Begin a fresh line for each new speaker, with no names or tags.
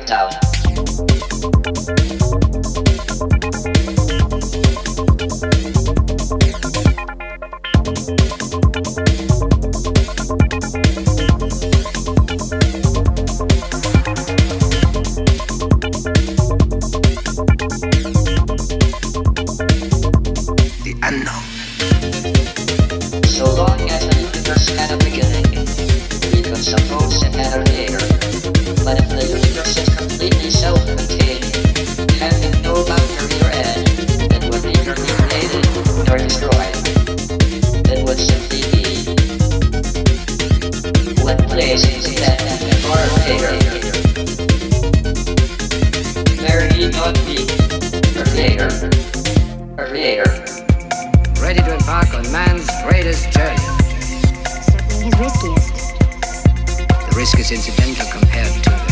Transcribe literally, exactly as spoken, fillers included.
down.
The unknown.
So long as the universe had a beginning, we could suppose it had a creator. But if the universe is completely self-contained, having no boundary or end, it would neither be created nor destroyed. It would simply be. What place is that for a creator? There need not be a creator. A creator.
Ready to embark on man's greatest journey.
Certainly his riskiest.
The risk is incidental compared to